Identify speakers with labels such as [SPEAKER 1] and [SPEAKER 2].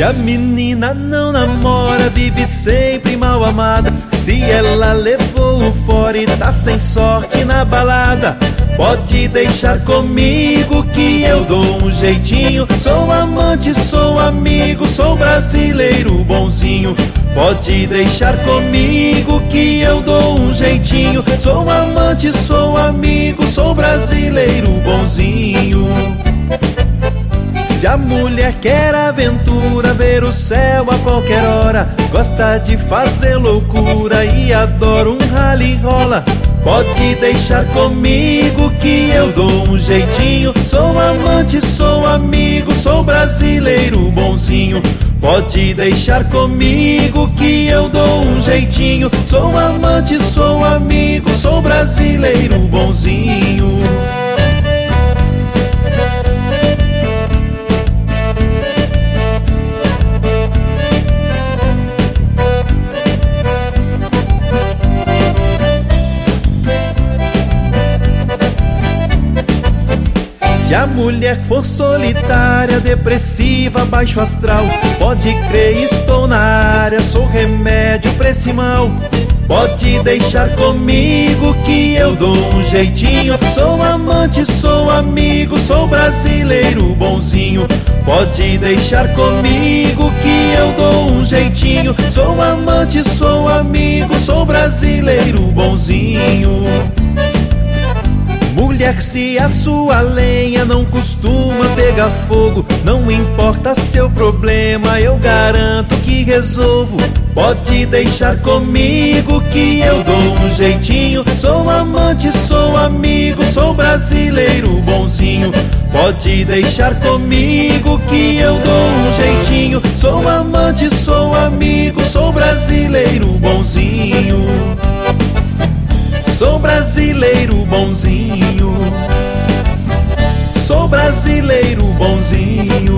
[SPEAKER 1] a menina não namora, vive sempre mal amada. Se ela levou o fora e tá sem sorte na balada, pode deixar comigo que eu dou um jeitinho. Sou amante, sou amigo, sou brasileiro bonzinho. Pode deixar comigo que eu dou um jeitinho. Sou amante, sou amigo, sou brasileiro bonzinho. Se a mulher quer aventura, ver o céu a qualquer hora, gosta de fazer loucura e adora um rally rola, pode deixar comigo que eu dou um jeitinho. Sou amante, sou amigo, sou brasileiro bonzinho. Pode deixar comigo que eu dou um jeitinho. Sou amante, sou amigo, sou brasileiro bonzinho. Se a mulher for solitária, depressiva, baixo astral, pode crer, estou na área, sou remédio pra esse mal. Pode deixar comigo que eu dou um jeitinho. Sou amante, sou amigo, sou brasileiro bonzinho. Pode deixar comigo que eu dou um jeitinho. Sou amante, sou amigo, sou brasileiro bonzinho. Mulher, se a sua lenha não costuma pegar fogo, não importa seu problema, eu garanto que resolvo. Pode deixar comigo que eu dou um jeitinho. Sou amante, sou amigo, sou brasileiro bonzinho. Pode deixar comigo que eu dou um jeitinho. Sou amante, sou amigo, sou brasileiro bonzinho. Sou brasileiro bonzinho. Sou brasileiro bonzinho.